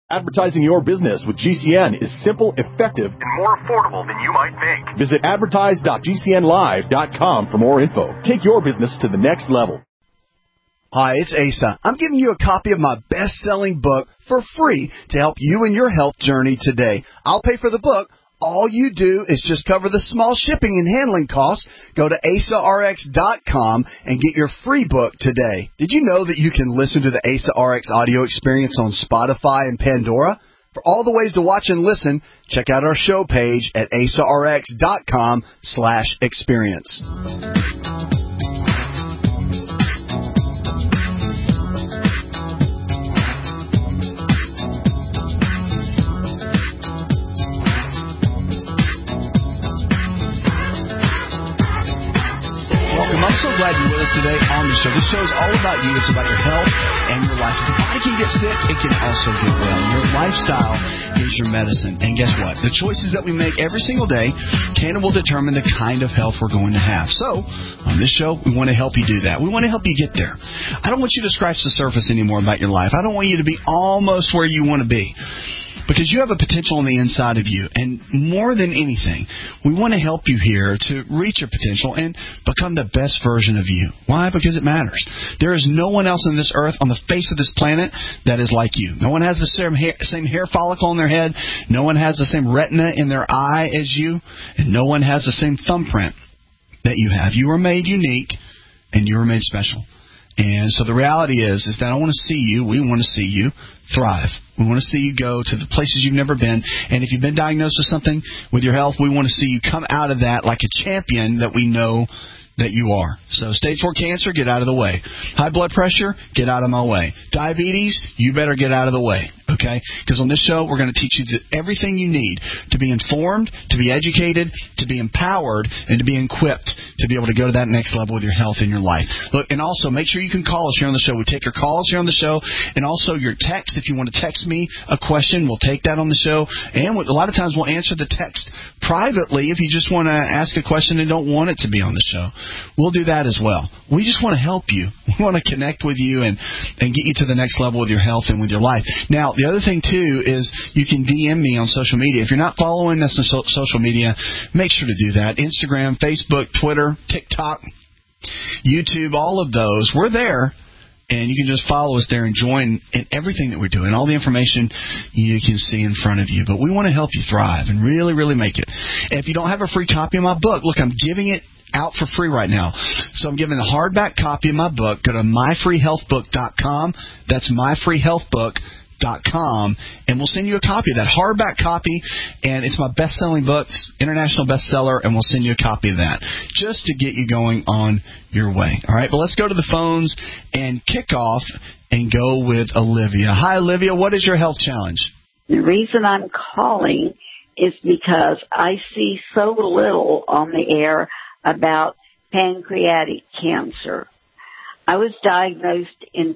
Advertising your business with GCN is simple, effective, and more affordable than you might think. Visit advertise.gcnlive.com for more info. Take your business to the next level. Hi, it's Asa. I'm giving you a copy of my best-selling book for free to help you in your health journey today. I'll pay for the book. All you do is just cover the small shipping and handling costs. Go to AsaRx.com and get your free book today. Did you know that you can listen to the Asa RX audio experience on Spotify and Pandora? For all the ways to watch and listen, check out our show page at AsaRx.com/experience. I'm so glad you're with us today on the show. This show is all about you. It's about your health and your life. If the body can get sick, it can also get well. Your lifestyle is your medicine. And guess what? The choices that we make every single day can and will determine the kind of health we're going to have. So, on this show, we want to help you do that. We want to help you get there. I don't want you to scratch the surface anymore about your life. I don't want you to be almost where you want to be. Because you have a potential on the inside of you. And more than anything, we want to help you here to reach your potential and become the best version of you. Why? Because it matters. There is no one else on this earth, on the face of this planet, that is like you. No one has the same hair follicle on their head. No one has the same retina in their eye as you. And no one has the same thumbprint that you have. You are made unique, and you are made special. And so the reality is that we want to see you thrive. We want to see you go to the places you've never been. And if you've been diagnosed with something with your health, we want to see you come out of that like a champion that we know that you are. So stage 4 cancer, get out of the way. High blood pressure, get out of my way. Diabetes, you better get out of the way. Okay? Because on this show, we're going to teach you everything you need to be informed, to be educated, to be empowered, and to be equipped to be able to go to that next level with your health and your life. Look, and also make sure you can call us here on the show. We take your calls here on the show, and also your text. If you want to text me a question, we'll take that on the show. And a lot of times we'll answer the text privately if you just want to ask a question and don't want it to be on the show. We'll do that as well. We just want to help you. We want to connect with you and get you to the next level with your health and with your life. Now, the other thing, too, is you can DM me on social media. If you're not following us on social media, make sure to do that. Instagram, Facebook, Twitter, TikTok, YouTube, all of those. We're there. And you can just follow us there and join in everything that we're doing. All the information you can see in front of you. But we want to help you thrive and really, really make it. And if you don't have a free copy of my book, look, I'm giving it out for free right now. So I'm giving a hardback copy of my book. Go to myfreehealthbook.com. That's myfreehealthbook.com, and we'll send you a copy of that hardback copy, and it's my best-selling book, international bestseller, and we'll send you a copy of that just to get you going on your way. All right, but let's go to the phones and kick off and go with Olivia. Hi, Olivia. What is your health challenge? The reason I'm calling is because I see so little on the air about pancreatic cancer. I was diagnosed in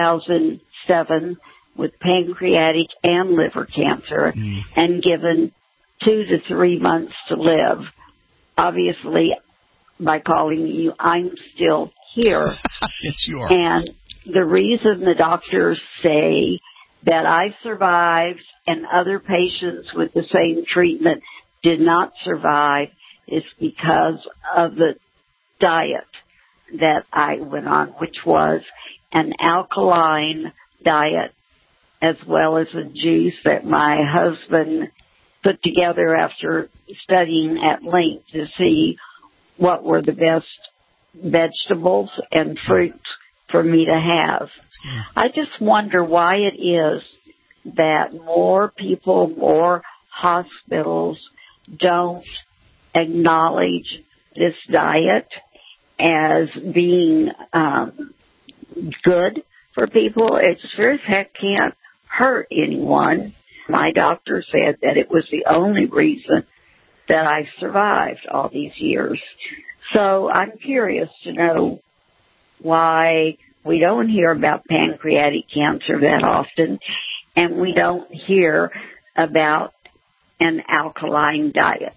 2007 with pancreatic and liver cancer and given 2 to 3 months to live. Obviously, by calling you, I'm still here. Yes, you are. And the reason the doctors say that I survived and other patients with the same treatment did not survive is because of the diet that I went on, which was an alkaline diet as well as a juice that my husband put together after studying at length to see what were the best vegetables and fruits for me to have. I just wonder why it is that more people, more hospitals don't acknowledge this diet as being good for people. It sure as heck can't hurt anyone. My doctor said that it was the only reason that I survived all these years. So I'm curious to know why we don't hear about pancreatic cancer that often, and we don't hear about an alkaline diet.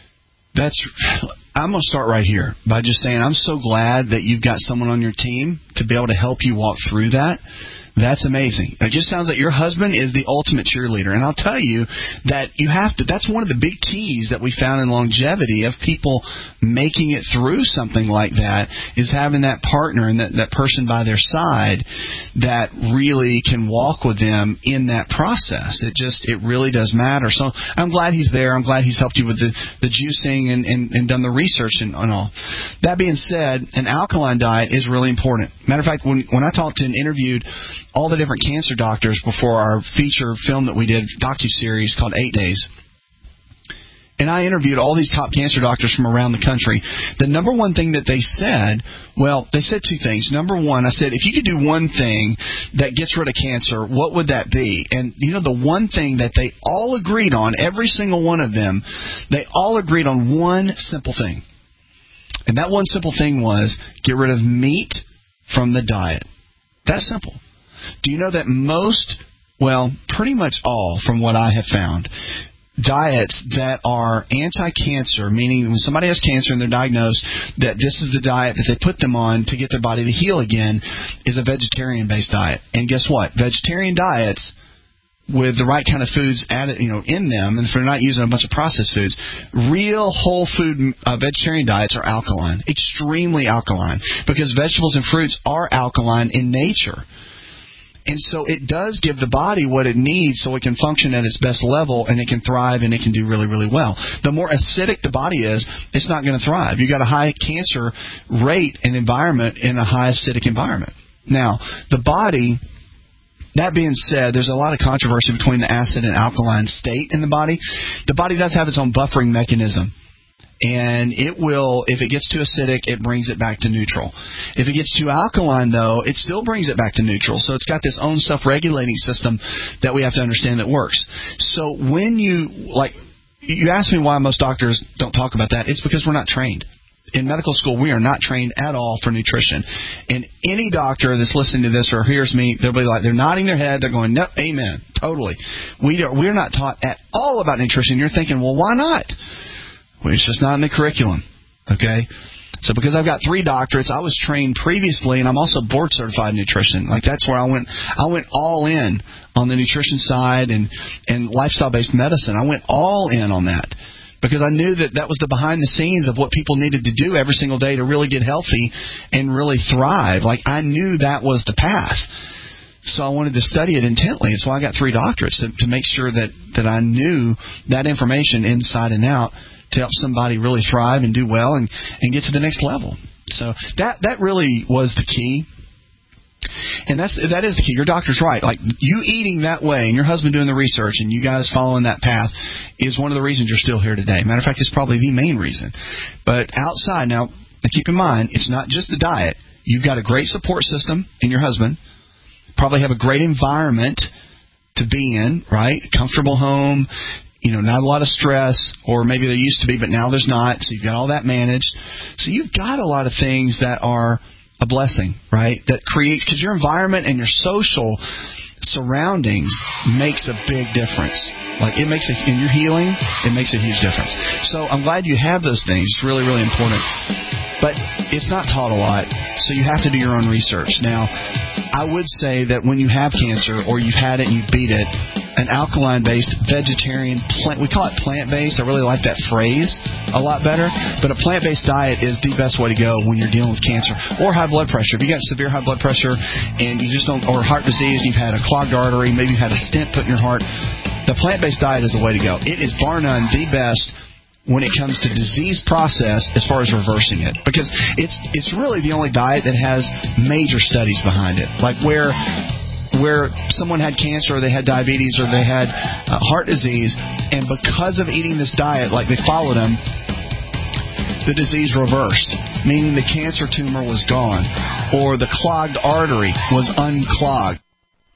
I'm going to start right here by just saying I'm so glad that you've got someone on your team to be able to help you walk through that, that's amazing. It just sounds like your husband is the ultimate cheerleader. And I'll tell you that that's one of the big keys that we found in longevity of people making it through something like that is having that partner and that person by their side that really can walk with them in that process. It really does matter. So I'm glad he's there. I'm glad he's helped you with the juicing and done the research and all. That being said, an alkaline diet is really important. Matter of fact, when I talked and interviewed all the different cancer doctors before our feature film that we did, docuseries called 8 Days. And I interviewed all these top cancer doctors from around the country. The number one thing that they said, they said two things. Number one, I said, if you could do one thing that gets rid of cancer, what would that be? And, the one thing that they all agreed on, every single one of them, they all agreed on one simple thing. And that one simple thing was get rid of meat from the diet. That's simple. Do you know that pretty much all, from what I have found, diets that are anti-cancer, meaning when somebody has cancer and they're diagnosed, that this is the diet that they put them on to get their body to heal again, is a vegetarian-based diet. And guess what? Vegetarian diets with the right kind of foods added, in them, and if they're not using a bunch of processed foods, real whole food vegetarian diets are alkaline, extremely alkaline, because vegetables and fruits are alkaline in nature. And so it does give the body what it needs so it can function at its best level and it can thrive and it can do really, really well. The more acidic the body is, it's not going to thrive. You've got a high cancer rate and environment in a high acidic environment. Now, the body, that being said, there's a lot of controversy between the acid and alkaline state in the body. The body does have its own buffering mechanism. And it will, if it gets too acidic, it brings it back to neutral. If it gets too alkaline, though, it still brings it back to neutral. So it's got this own self-regulating system that we have to understand that works. So when you ask me why most doctors don't talk about that, it's because we're not trained. In medical school, we are not trained at all for nutrition. And any doctor that's listening to this or hears me, they'll be like, they're nodding their head, they're going, no, amen, totally. We're not taught at all about nutrition. You're thinking, well, why not? It's just not in the curriculum, okay? So because I've got 3 doctorates, I was trained previously, and I'm also board-certified in nutrition. That's where I went all in on the nutrition side and lifestyle-based medicine. I went all in on that because I knew that was the behind-the-scenes of what people needed to do every single day to really get healthy and really thrive. I knew that was the path. So I wanted to study it intently. That's why I got 3 doctorates, to make sure that I knew that information inside and out, to help somebody really thrive and do well and get to the next level. So that really was the key. And that is the key. Your doctor's right. You eating that way and your husband doing the research and you guys following that path is one of the reasons you're still here today. Matter of fact, it's probably the main reason. But outside, now keep in mind, it's not just the diet. You've got a great support system in your husband. Probably have a great environment to be in, right? Comfortable home. Not a lot of stress, or maybe there used to be, but now there's not. So you've got all that managed. So you've got a lot of things that are a blessing, right? That creates, because your environment and your social surroundings makes a big difference. In your healing, it makes a huge difference. So I'm glad you have those things. It's really, really important. But it's not taught a lot, so you have to do your own research. Now, I would say that when you have cancer or you've had it and you beat it, an alkaline-based vegetarian we call it plant-based. I really like that phrase a lot better. But a plant-based diet is the best way to go when you're dealing with cancer or high blood pressure. If you got severe high blood pressure and you just don't, or heart disease, you've had a clogged artery, maybe you've had a stent put in your heart, the plant-based diet is the way to go. It is bar none the best when it comes to disease process as far as reversing it, because it's really the only diet that has major studies behind it, where someone had cancer or they had diabetes or they had heart disease, and because of eating this diet, they followed them, the disease reversed, meaning the cancer tumor was gone or the clogged artery was unclogged.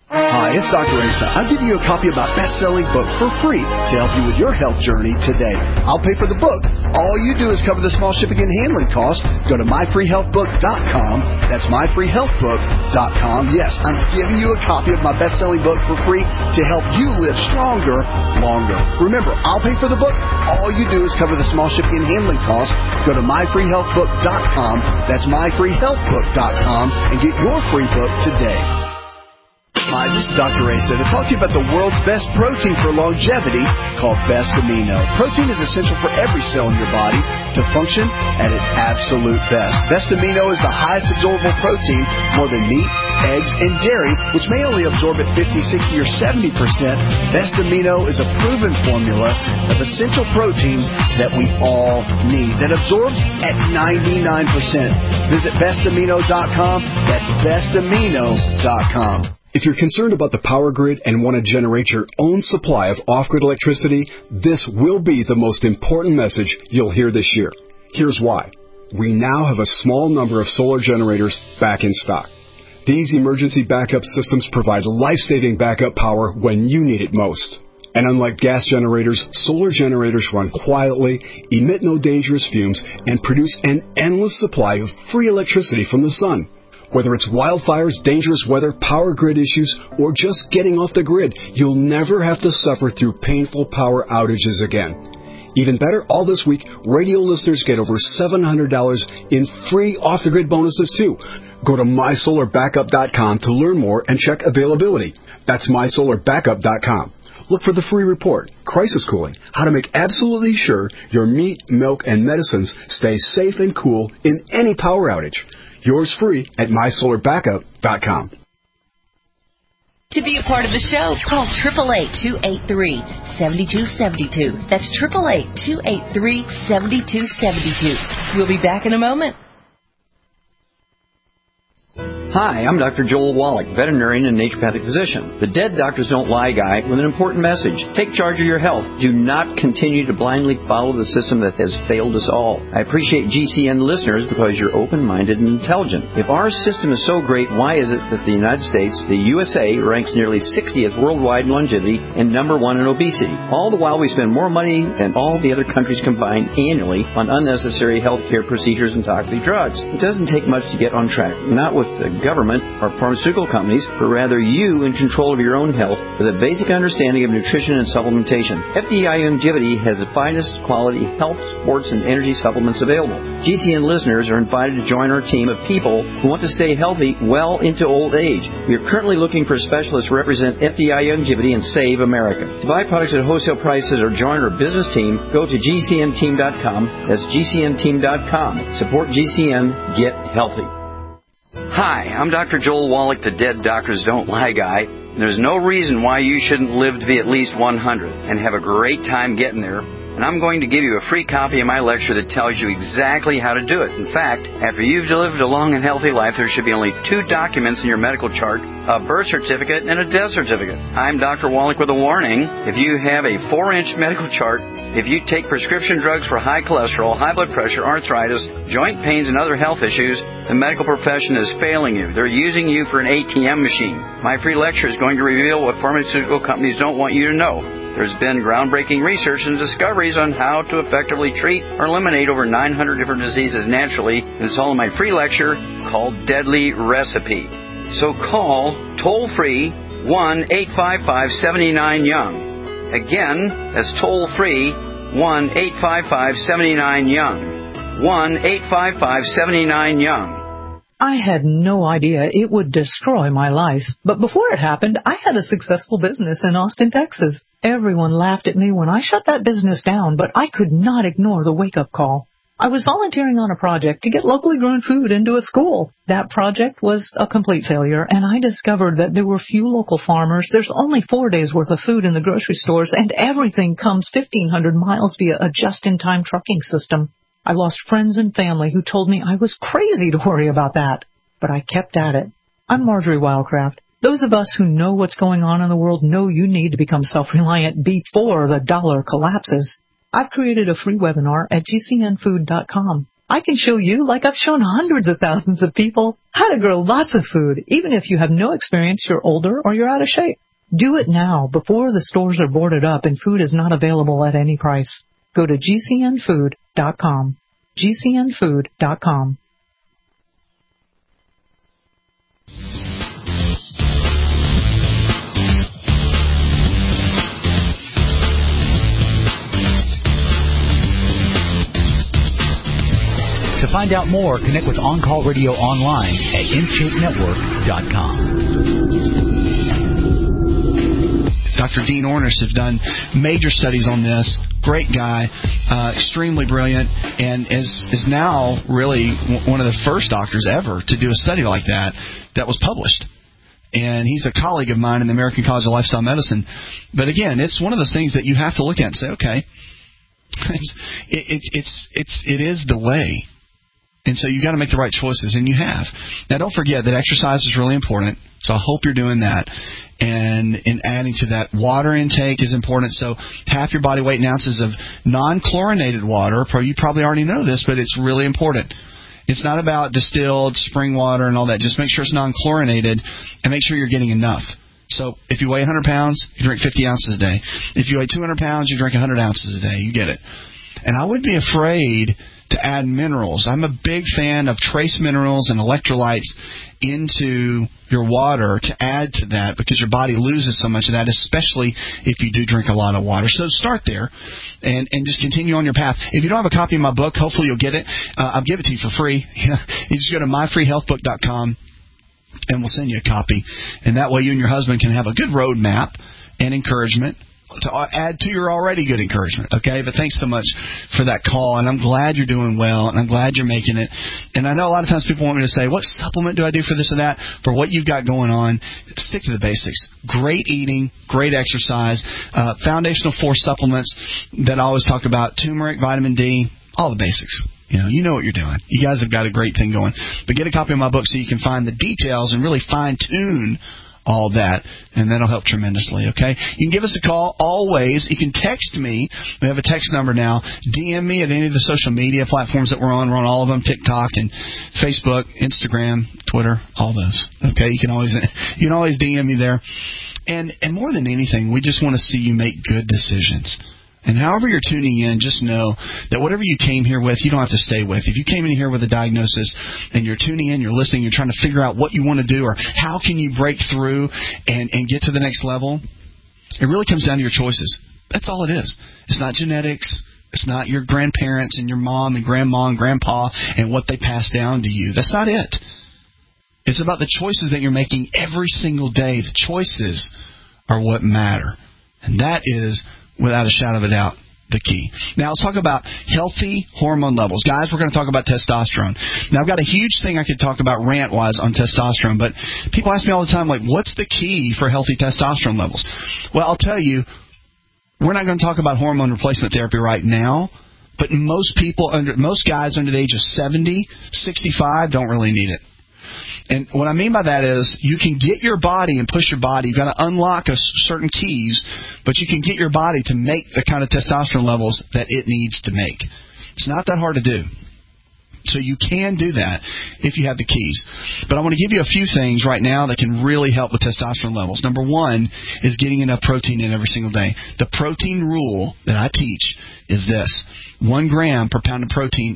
Hi, it's Dr. Asa. I'm giving you a copy of my best-selling book for free to help you with your health journey today. I'll pay for the book. All you do is cover the small shipping and handling costs. Go to myfreehealthbook.com. That's myfreehealthbook.com. Yes, I'm giving you a copy of my best-selling book for free to help you live stronger, longer. Remember, I'll pay for the book. All you do is cover the small shipping and handling costs. Go to myfreehealthbook.com. That's myfreehealthbook.com and get your free book today. Hi, this is Dr. Asa to talk to you about the world's best protein for longevity called Best Amino. Protein is essential for every cell in your body to function at its absolute best. Best Amino is the highest absorbable protein, more than meat, eggs, and dairy, which may only absorb at 50, 60, or 70%. Best Amino is a proven formula of essential proteins that we all need that absorbs at 99%. Visit bestamino.com. That's bestamino.com. If you're concerned about the power grid and want to generate your own supply of off-grid electricity, this will be the most important message you'll hear this year. Here's why. We now have a small number of solar generators back in stock. These emergency backup systems provide life-saving backup power when you need it most. And unlike gas generators, solar generators run quietly, emit no dangerous fumes, and produce an endless supply of free electricity from the sun. Whether it's wildfires, dangerous weather, power grid issues, or just getting off the grid, you'll never have to suffer through painful power outages again. Even better, all this week, radio listeners get over $700 in free off-the-grid bonuses, too. Go to mysolarbackup.com to learn more and check availability. That's mysolarbackup.com. Look for the free report, Crisis Cooling, how to make absolutely sure your meat, milk, and medicines stay safe and cool in any power outage. Yours free at mysolarbackup.com. To be a part of the show, call 888-283-7272. That's 888-283-7272. We'll be back in a moment. Hi, I'm Dr. Joel Wallach, veterinarian and naturopathic physician. The Dead Doctors Don't Lie guy with an important message. Take charge of your health. Do not continue to blindly follow the system that has failed us all. I appreciate GCN listeners because you're open-minded and intelligent. If our system is so great, why is it that the United States, the USA, ranks nearly 60th worldwide in longevity and number 1 in obesity? All the while we spend more money than all the other countries combined annually on unnecessary healthcare procedures and toxic drugs. It doesn't take much to get on track. Not with the government or pharmaceutical companies, but rather you in control of your own health with a basic understanding of nutrition and supplementation. FDI Longevity has the finest quality health, sports, and energy supplements available. GCN listeners are invited to join our team of people who want to stay healthy well into old age. We are currently looking for specialists to represent FDI Longevity and Save America. To buy products at wholesale prices or join our business team, go to GCNteam.com. That's GCNteam.com. Support GCN. Get healthy. Hi, I'm Dr. Joel Wallach, the Dead Doctors Don't Lie guy. And there's no reason why you shouldn't live to be at least 100 and have a great time getting there. And I'm going to give you a free copy of my lecture that tells you exactly how to do it. In fact, after you've lived a long and healthy life, there should be only 2 documents in your medical chart, a birth certificate and a death certificate. I'm Dr. Wallach with a warning. If you have a 4-inch medical chart, if you take prescription drugs for high cholesterol, high blood pressure, arthritis, joint pains, and other health issues, the medical profession is failing you. They're using you for an ATM machine. My free lecture is going to reveal what pharmaceutical companies don't want you to know. There's been groundbreaking research and discoveries on how to effectively treat or eliminate over 900 different diseases naturally, and it's all in my free lecture called Deadly Recipe. So call toll-free 1-855-79-YOUNG. Again, that's toll-free 1-855-79-YOUNG. 1-855-79-YOUNG. I had no idea it would destroy my life. But before it happened, I had a successful business in Austin, Texas. Everyone laughed at me when I shut that business down, but I could not ignore the wake-up call. I was volunteering on a project to get locally grown food into a school. That project was a complete failure, and I discovered that there were few local farmers. There's only 4 days' worth of food in the grocery stores, and everything comes 1,500 miles via a just-in-time trucking system. I lost friends and family who told me I was crazy to worry about that. But I kept at it. I'm Marjorie Wildcraft. Those of us who know what's going on in the world know you need to become self-reliant before the dollar collapses. I've created a free webinar at GCNfood.com. I can show you, like I've shown hundreds of thousands of people, how to grow lots of food, even if you have no experience, you're older, or you're out of shape. Do it now, before the stores are boarded up and food is not available at any price. Go to GCNfood.com. GCNfood.com. To find out more, connect with On Call Radio online at InShapeNetwork.com. Dr. Dean Ornish has done major studies on this. Great guy, extremely brilliant, and is now really one of the first doctors ever to do a study like that was published. And he's a colleague of mine in the American College of Lifestyle Medicine. But again, it's one of those things that you have to look at and say, okay, it is the way. And so you got to make the right choices, and you have. Now, don't forget that exercise is really important, so I hope you're doing that. And in adding to that, water intake is important. So half your body weight in ounces of non-chlorinated water. You probably already know this, but it's really important. It's not about distilled spring water and all that. Just make sure it's non-chlorinated and make sure you're getting enough. So if you weigh 100 pounds, you drink 50 ounces a day. If you weigh 200 pounds, you drink 100 ounces a day. You get it. And I wouldn't be afraid to add minerals. I'm a big fan of trace minerals and electrolytes into your water to add to that, because your body loses so much of that, especially if you do drink a lot of water. So start there and just continue on your path. If you don't have a copy of my book, hopefully you'll get it. I'll give it to you for free. You just go to myfreehealthbook.com and we'll send you a copy. And that way you and your husband can have a good roadmap and encouragement to add to your already good encouragement, okay? But thanks so much for that call, and I'm glad you're doing well, and I'm glad you're making it. And I know a lot of times people want me to say, what supplement do I do for this or that? For what you've got going on, stick to the basics. Great eating, great exercise, foundational 4 supplements that I always talk about, turmeric, vitamin D, all the basics. You know what you're doing. You guys have got a great thing going. But get a copy of my book so you can find the details and really fine-tune all that, and that'll help tremendously, okay? You can give us a call always. You can text me. We have a text number now. DM me at any of the social media platforms that we're on. We're on all of them, TikTok and Facebook, Instagram, Twitter, all those, okay? You can always DM me there. And more than anything, we just want to see you make good decisions. And however you're tuning in, just know that whatever you came here with, you don't have to stay with. If you came in here with a diagnosis and you're tuning in, you're listening, you're trying to figure out what you want to do or how can you break through and get to the next level, it really comes down to your choices. That's all it is. It's not genetics. It's not your grandparents and your mom and grandma and grandpa and what they passed down to you. That's not it. It's about the choices that you're making every single day. The choices are what matter. And that is, without a shadow of a doubt, the key. Now, let's talk about healthy hormone levels. Guys, we're going to talk about testosterone. Now, I've got a huge thing I could talk about rant-wise on testosterone, but people ask me all the time, like, what's the key for healthy testosterone levels? Well, I'll tell you, we're not going to talk about hormone replacement therapy right now, but most guys under the age of 70, 65 don't really need it. And what I mean by that is you can get your body and push your body. You've got to unlock certain keys, but you can get your body to make the kind of testosterone levels that it needs to make. It's not that hard to do. So you can do that if you have the keys. But I want to give you a few things right now that can really help with testosterone levels. Number one is getting enough protein in every single day. The protein rule that I teach is this: 1 gram per pound of protein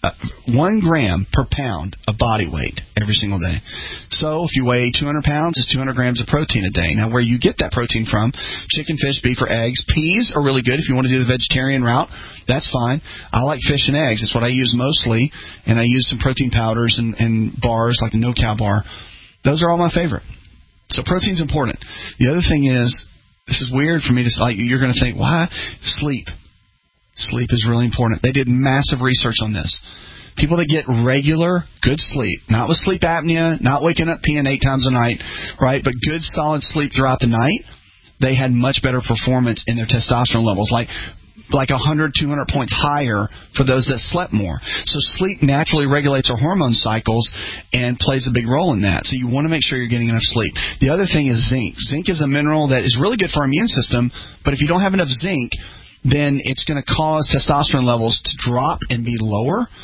1 gram per pound of body weight every single day. So if you weigh 200 pounds, it's 200 grams of protein a day. Now, where you get that protein from, chicken, fish, beef, or eggs. Peas are really good if you want to do the vegetarian route. That's fine. I like fish and eggs. It's what I use mostly, and I use some protein powders and bars like a no-cow bar. Those are all my favorite. So protein's important. The other thing is, this is weird for me to like. You're going to think, why? Sleep. Sleep is really important. They did massive research on this. People that get regular, good sleep, not with sleep apnea, not waking up peeing 8 times a night, right, but good, solid sleep throughout the night, they had much better performance in their testosterone levels, like 100, 200 points higher for those that slept more. So sleep naturally regulates our hormone cycles and plays a big role in that. So you want to make sure you're getting enough sleep. The other thing is zinc. Zinc is a mineral that is really good for our immune system, but if you don't have enough zinc, then it's going to cause testosterone levels to drop and be lower.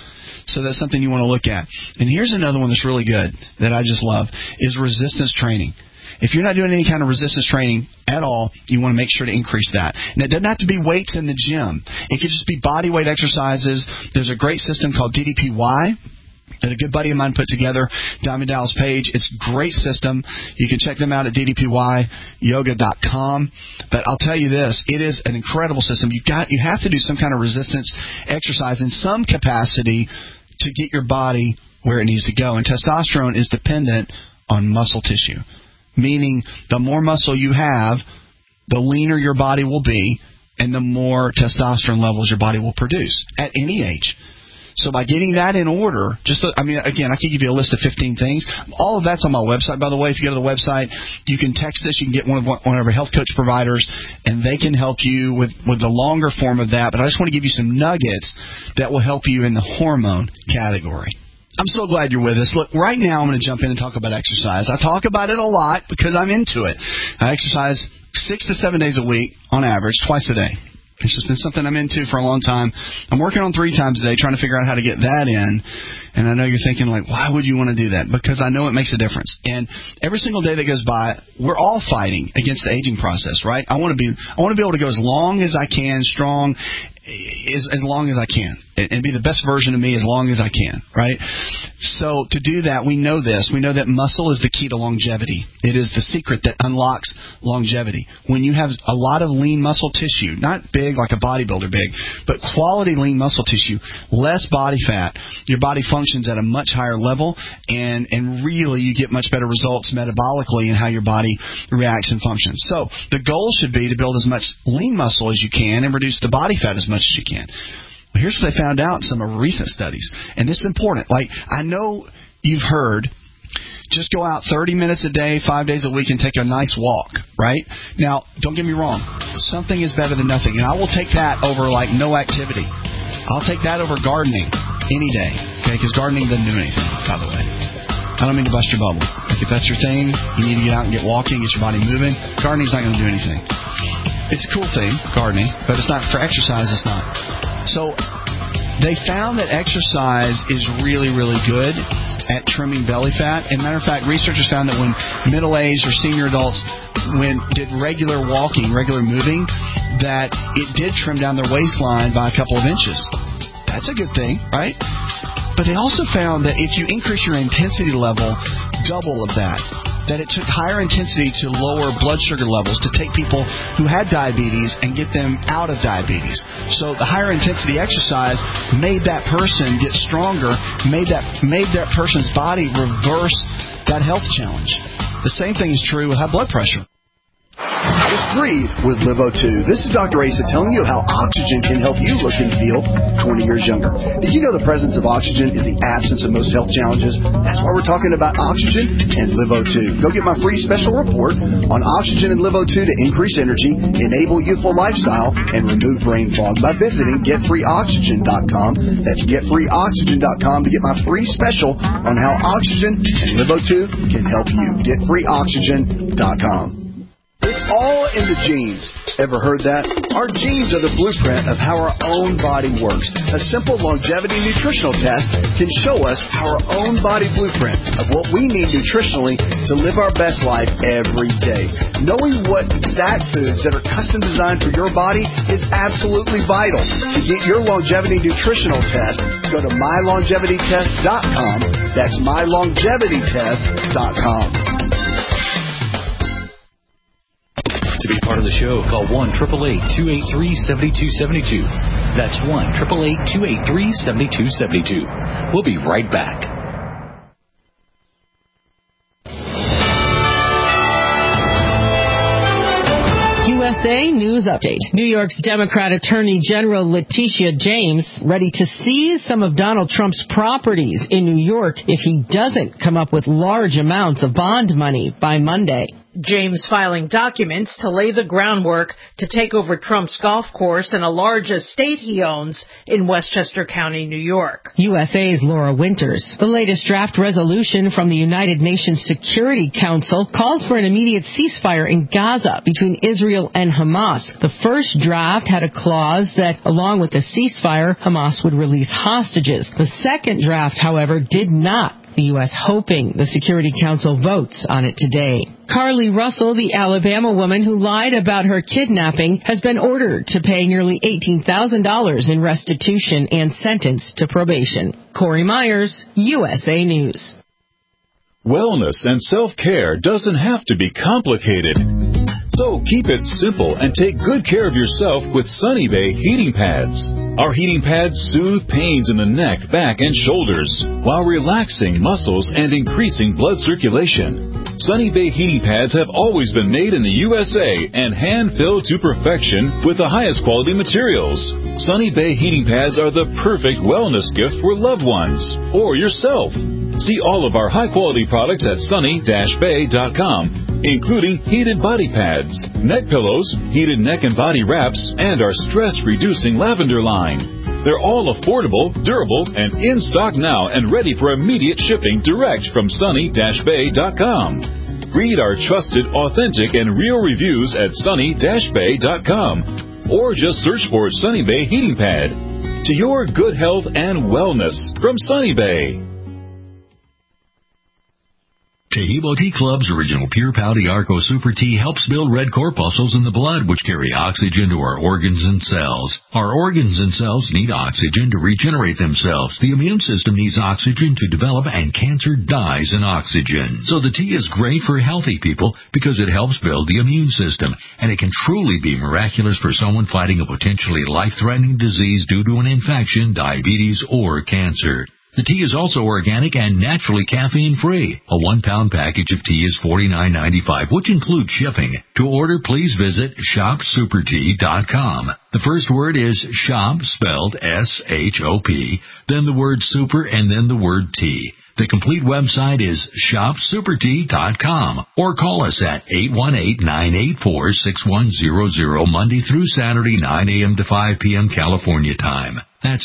So that's something you want to look at. And here's another one that's really good that I just love is resistance training. If you're not doing any kind of resistance training at all, you want to make sure to increase that. And it doesn't have to be weights in the gym. It could just be body weight exercises. There's a great system called DDPY that a good buddy of mine put together, Diamond Dallas Page. It's a great system. You can check them out at ddpyyoga.com. But I'll tell you this, it is an incredible system. You have to do some kind of resistance exercise in some capacity to get your body where it needs to go. And testosterone is dependent on muscle tissue, meaning the more muscle you have, the leaner your body will be, and the more testosterone levels your body will produce at any age. So by getting that in order, again, I can give you a list of 15 things. All of that's on my website, by the way. If you go to the website, you can text this. You can get one of our health coach providers, and they can help you with the longer form of that. But I just want to give you some nuggets that will help you in the hormone category. I'm so glad you're with us. Look, right now I'm going to jump in and talk about exercise. I talk about it a lot because I'm into it. I exercise 6 to 7 days a week on average, twice a day. It's just been something I'm into for a long time. I'm working on 3 times a day trying to figure out how to get that in. And I know you're thinking, like, why would you want to do that? Because I know it makes a difference. And every single day that goes by, we're all fighting against the aging process, right? I want to be able to go as long as I can, strong as long as I can, and be the best version of me as long as I can, right? So to do that, we know this. We know that muscle is the key to longevity. It is the secret that unlocks longevity. When you have a lot of lean muscle tissue, not big like a bodybuilder big, but quality lean muscle tissue, less body fat, your body functions at a much higher level, and really you get much better results metabolically in how your body reacts and functions. So the goal should be to build as much lean muscle as you can and reduce the body fat as much as you can. Well, here's what they found out in some of recent studies, and this is important. Like, I know you've heard, just go out 30 minutes a day, 5 days a week, and take a nice walk, right? Now, don't get me wrong. Something is better than nothing, and I will take that over, like, no activity. I'll take that over gardening any day, okay, because gardening doesn't do anything, by the way. I don't mean to bust your bubble. Like, if that's your thing, you need to get out and get walking, get your body moving. Gardening's not going to do anything. It's a cool thing, gardening, but it's not for exercise. It's not. So they found that exercise is really, really good at trimming belly fat. And matter of fact, researchers found that when middle-aged or senior adults did regular walking, regular moving, that it did trim down their waistline by a couple of inches. That's a good thing, right? But they also found that if you increase your intensity level, double of that it took higher intensity to lower blood sugar levels, to take people who had diabetes and get them out of diabetes. So the higher intensity exercise made that person get stronger, made that person's body reverse that health challenge. The same thing is true with high blood pressure. It's free with LiveO2. This is Dr. Asa telling you how oxygen can help you look and feel 20 years younger. Did you know the presence of oxygen is the absence of most health challenges? That's why we're talking about oxygen and LiveO2. Go get my free special report on oxygen and LiveO2 to increase energy, enable youthful lifestyle, and remove brain fog by visiting GetFreeOxygen.com. That's GetFreeOxygen.com to get my free special on how oxygen and LiveO2 can help you. GetFreeOxygen.com. It's all in the genes. Ever heard that? Our genes are the blueprint of how our own body works. A simple longevity nutritional test can show us our own body blueprint of what we need nutritionally to live our best life every day. Knowing what exact foods that are custom designed for your body is absolutely vital. To get your longevity nutritional test, go to mylongevitytest.com. That's mylongevitytest.com. To be part of the show, call 1-888-283-7272. That's 1-888-283-7272. We'll be right back. USA News Update. New York's Democrat Attorney General Letitia James ready to seize some of Donald Trump's properties in New York if he doesn't come up with large amounts of bond money by Monday. James filing documents to lay the groundwork to take over Trump's golf course and a large estate he owns in Westchester County, New York. USA's Laura Winters. The latest draft resolution from the United Nations Security Council calls for an immediate ceasefire in Gaza between Israel and Hamas. The first draft had a clause that, along with the ceasefire, Hamas would release hostages. The second draft, however, did not. The U.S. hoping the Security Council votes on it today. Carly Russell, the Alabama woman who lied about her kidnapping, has been ordered to pay nearly $18,000 in restitution and sentenced to probation. Corey Myers, USA News. Wellness and self-care doesn't have to be complicated. So keep it simple and take good care of yourself with Sunny Bay heating pads. Our heating pads soothe pains in the neck, back, and shoulders while relaxing muscles and increasing blood circulation. Sunny Bay heating pads have always been made in the USA and hand-filled to perfection with the highest quality materials. Sunny Bay heating pads are the perfect wellness gift for loved ones or yourself. See all of our high-quality products at sunny-bay.com, including heated body pads, neck pillows, heated neck and body wraps, and our stress-reducing lavender line. They're all affordable, durable, and in stock now and ready for immediate shipping direct from sunny-bay.com. Read our trusted, authentic, and real reviews at sunny-bay.com, or just search for Sunny Bay Heating Pad. To your good health and wellness from Sunny Bay. Taheebo Tea Club's original Pure Pouty Arco Super Tea helps build red corpuscles in the blood, which carry oxygen to our organs and cells. Our organs and cells need oxygen to regenerate themselves. The immune system needs oxygen to develop, and cancer dies in oxygen. So the tea is great for healthy people because it helps build the immune system, and it can truly be miraculous for someone fighting a potentially life-threatening disease due to an infection, diabetes, or cancer. The tea is also organic and naturally caffeine-free. A 1-pound package of tea is $49.95, which includes shipping. To order, please visit shopsupertea.com. The first word is shop, spelled S-H-O-P, then the word super, and then the word tea. The complete website is shopsupertea.com, or call us at 818-984-6100 Monday through Saturday, 9 a.m. to 5 p.m. California time. That's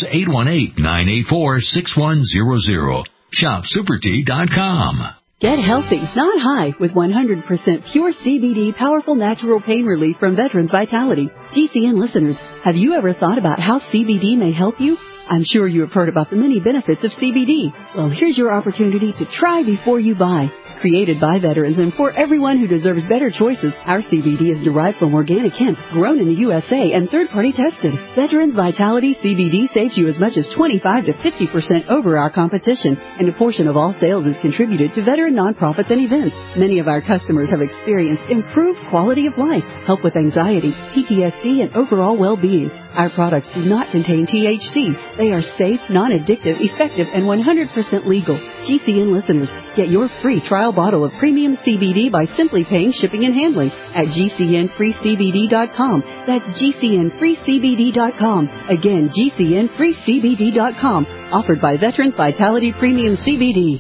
818-984-6100. Shopsupertea.com. Get healthy, not high, with 100% pure CBD powerful natural pain relief from Veterans Vitality. GCN listeners, have you ever thought about how CBD may help you? I'm sure you have heard about the many benefits of CBD. Well, here's your opportunity to try before you buy. Created by veterans and for everyone who deserves better choices, our CBD is derived from organic hemp, grown in the USA and third-party tested. Veterans Vitality CBD saves you as much as 25 to 50% over our competition, and a portion of all sales is contributed to veteran nonprofits and events. Many of our customers have experienced improved quality of life, help with anxiety, PTSD, and overall well-being. Our products do not contain THC. They are safe, non-addictive, effective, and 100% legal. GCN listeners, get your free trial bottle of premium CBD by simply paying shipping and handling at GCNFreeCBD.com. That's GCNFreeCBD.com. Again, GCNFreeCBD.com. Offered by Veterans Vitality Premium CBD.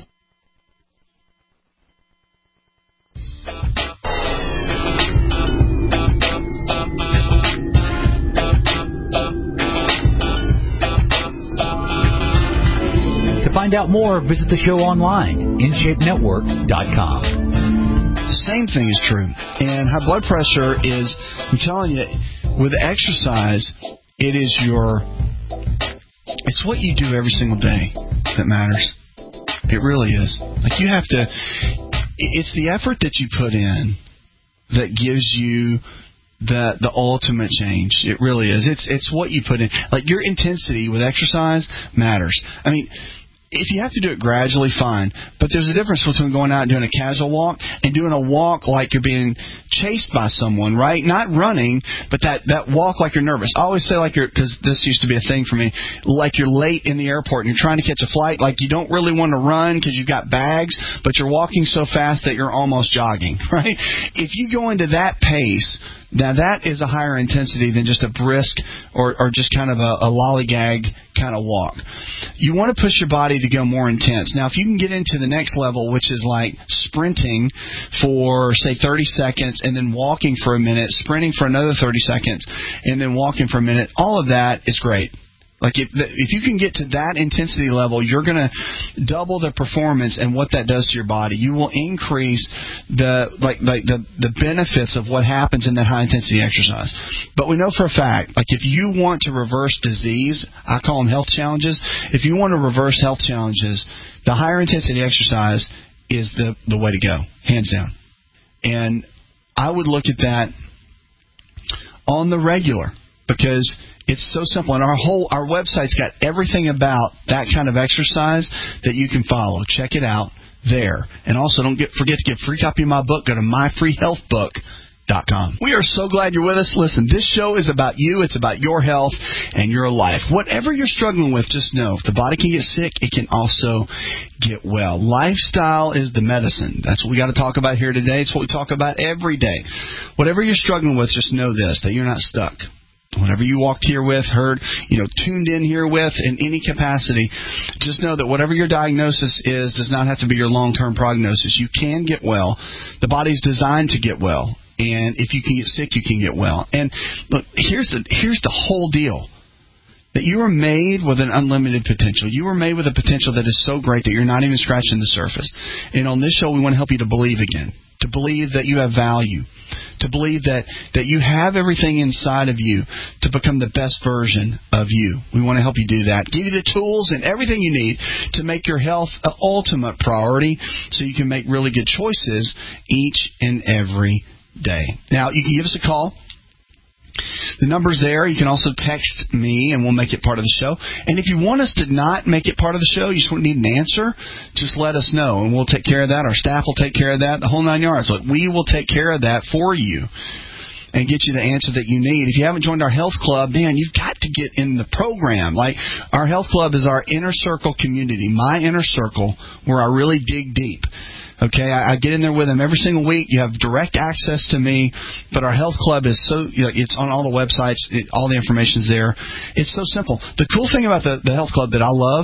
To find out more, visit the show online, InShapeNetwork.com. The same thing is true. And high blood pressure is, I'm telling you, with exercise, it's what you do every single day that matters. It really is. Like, you have to, it's the effort that you put in that gives you the ultimate change. It really is. It's what you put in. Like, your intensity with exercise matters. I mean, if you have to do it gradually, fine. But there's a difference between going out and doing a casual walk and doing a walk like you're being chased by someone, right? Not running, but that walk like you're nervous. I always say because this used to be a thing for me, like you're late in the airport and you're trying to catch a flight, like you don't really want to run because you've got bags, but you're walking so fast that you're almost jogging, right? If you go into that pace, Now, that is a higher intensity than just a brisk or just kind of a lollygag kind of walk. You want to push your body to go more intense. Now, if you can get into the next level, which is like sprinting for, say, 30 seconds and then walking for a minute, sprinting for another 30 seconds, and then walking for a minute, all of that is great. Like if you can get to that intensity level, you're going to double the performance and what that does to your body. You will increase the benefits of what happens in that high intensity exercise. But we know for a fact, like if you want to reverse disease, I call them health challenges. If you want to reverse health challenges, the higher intensity exercise is the way to go, hands down. And I would look at that on the regular because it's so simple, and our website's got everything about that kind of exercise that you can follow. Check it out there. And also, don't forget to get a free copy of my book. Go to myfreehealthbook.com. We are so glad you're with us. Listen, this show is about you. It's about your health and your life. Whatever you're struggling with, just know if the body can get sick, it can also get well. Lifestyle is the medicine. That's what we got to talk about here today. It's what we talk about every day. Whatever you're struggling with, just know this, that you're not stuck. Whatever you walked here with, heard, tuned in here with in any capacity, just know that whatever your diagnosis is does not have to be your long-term prognosis. You can get well. The body's designed to get well. And if you can get sick, you can get well. And look, here's the whole deal. That you are made with an unlimited potential. You are made with a potential that is so great that you're not even scratching the surface. And on this show, we want to help you to believe again. To believe that you have value. To believe that you have everything inside of you to become the best version of you. We want to help you do that. Give you the tools and everything you need to make your health an ultimate priority so you can make really good choices each and every day. Now, you can give us a call. The number's there. You can also text me, and we'll make it part of the show. And if you want us to not make it part of the show, you just need an answer, just let us know, and we'll take care of that. Our staff will take care of that, the whole 9 yards. Look, we will take care of that for you and get you the answer that you need. If you haven't joined our health club, man, you've got to get in the program. Like, our health club is our inner circle community, my inner circle, where I really dig deep. Okay, I get in there with them every single week. You have direct access to me, but our health club is so, it's on all the websites, all the information's there. It's so simple. The cool thing about the health club that I love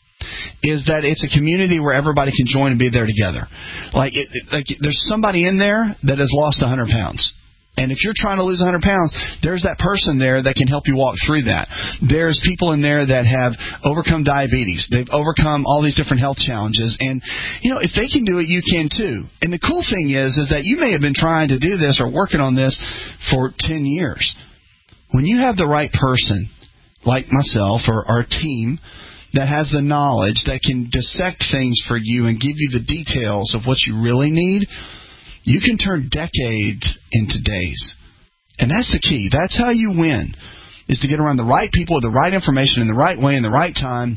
is that it's a community where everybody can join and be there together. Like there's somebody in there that has lost 100 pounds. And if you're trying to lose 100 pounds, there's that person there that can help you walk through that. There's people in there that have overcome diabetes. They've overcome all these different health challenges. And, if they can do it, you can too. And the cool thing is that you may have been trying to do this or working on this for 10 years. When you have the right person, like myself or our team, that has the knowledge that can dissect things for you and give you the details of what you really need, you can turn decades into days. And that's the key. That's how you win, is to get around the right people with the right information in the right way in the right time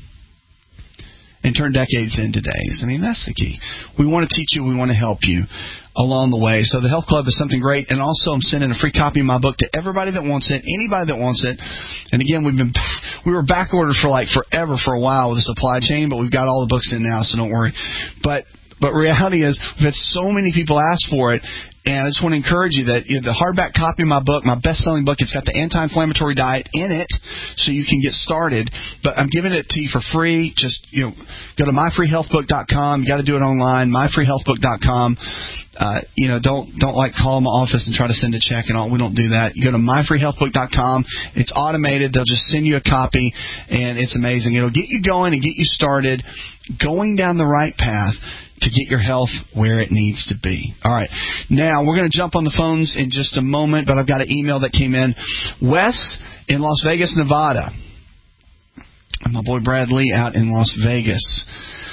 and turn decades into days. I mean, that's the key. We want to teach you. We want to help you along the way. So the Health Club is something great. And also I'm sending a free copy of my book to everybody that wants it, anybody that wants it. And again, we were back ordered for forever for a while with the supply chain, but we've got all the books in now, so don't worry. But reality is, we've had so many people ask for it, and I just want to encourage you that the hardback copy of my book, my best-selling book, it's got the anti-inflammatory diet in it, so you can get started. But I'm giving it to you for free. Just go to myfreehealthbook.com. You got to do it online. myfreehealthbook.com. Don't call my office and try to send a check and all. We don't do that. You go to myfreehealthbook.com. It's automated. They'll just send you a copy, and it's amazing. It'll get you going and get you started, going down the right path to get your health where it needs to be. All right. Now, we're going to jump on the phones in just a moment, but I've got an email that came in. Wes in Las Vegas, Nevada. And my boy Brad Lee out in Las Vegas.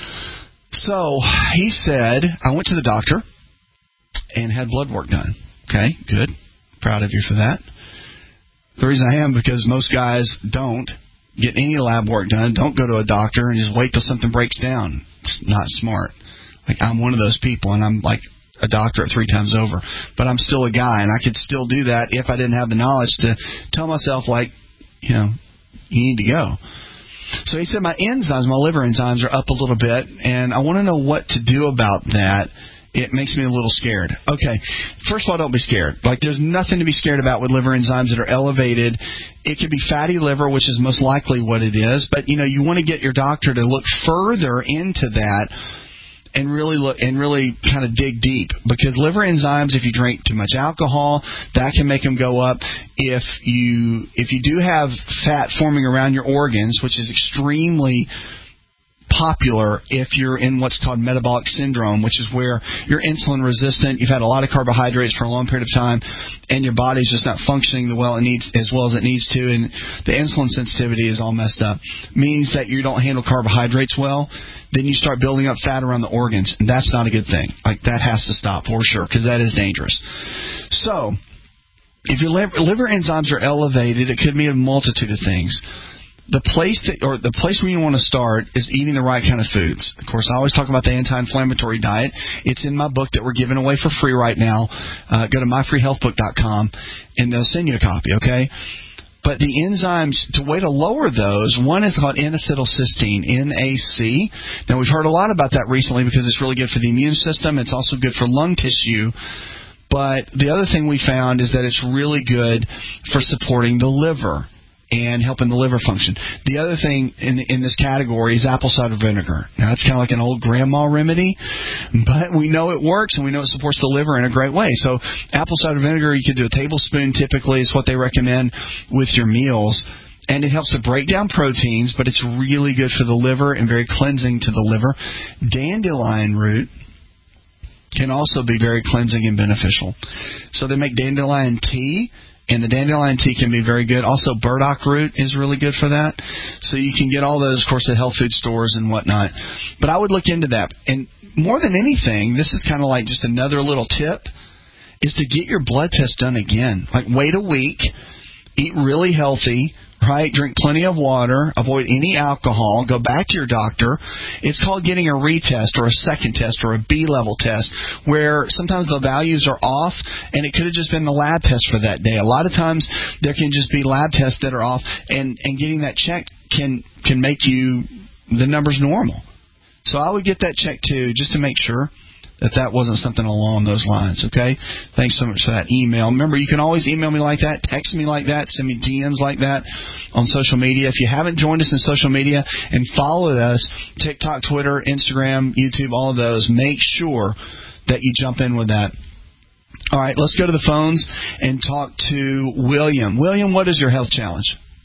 So, he said, I went to the doctor and had blood work done. Okay, good. Proud of you for that. The reason I am because most guys don't get any lab work done, don't go to a doctor, and just wait till something breaks down. It's not smart. I'm one of those people, and I'm like a doctorate 3 times over. But I'm still a guy, and I could still do that if I didn't have the knowledge to tell myself, you need to go. So he said my liver enzymes are up a little bit, and I want to know what to do about that. it makes me a little scared. Okay, first of all, don't be scared. Like, there's nothing to be scared about with liver enzymes that are elevated. It could be fatty liver, which is most likely what it is, but, you want to get your doctor to look further into that and really kind of dig deep, because liver enzymes, if you drink too much alcohol, that can make them go up. If you do have fat forming around your organs, which is extremely popular if you're in what's called metabolic syndrome, which is where you're insulin resistant, you've had a lot of carbohydrates for a long period of time, and your body's just not functioning as well as it needs to, and the insulin sensitivity is all messed up. Means that you don't handle carbohydrates well. Then you start building up fat around the organs, and that's not a good thing. Like, that has to stop for sure, because that is dangerous. So, if your liver enzymes are elevated, it could mean a multitude of things. The place where you want to start is eating the right kind of foods. Of course, I always talk about the anti-inflammatory diet. It's in my book that we're giving away for free right now. Go to myfreehealthbook.com, and they'll send you a copy, okay? But the enzymes, the way to lower those, one is called N-acetylcysteine, NAC. Now, we've heard a lot about that recently because it's really good for the immune system. It's also good for lung tissue. But the other thing we found is that it's really good for supporting the liver and helping the liver function. The other thing in this category is apple cider vinegar. Now, that's kind of like an old grandma remedy, but we know it works, and we know it supports the liver in a great way. So apple cider vinegar, you could do a tablespoon typically is what they recommend with your meals, and it helps to break down proteins, but it's really good for the liver and very cleansing to the liver. Dandelion root can also be very cleansing and beneficial. So they make dandelion tea, and the dandelion tea can be very good. Also, burdock root is really good for that. So you can get all those, of course, at health food stores and whatnot. But I would look into that. And more than anything, this is kind of like just another little tip, is to get your blood test done again. Like, wait a week, eat really healthy, right? Drink plenty of water, avoid any alcohol, go back to your doctor. It's called getting a retest or a second test or a B-level test, where sometimes the values are off, and it could have just been the lab test for that day. A lot of times there can just be lab tests that are off, and getting that checked can make the numbers normal. So I would get that checked too, just to make sure that wasn't something along those lines, okay? Thanks so much for that email. Remember, you can always email me like that, text me like that, send me DMs like that on social media. If you haven't joined us in social media and followed us, TikTok, Twitter, Instagram, YouTube, all of those, make sure that you jump in with that. All right, let's go to the phones and talk to William. William, what is your health challenge?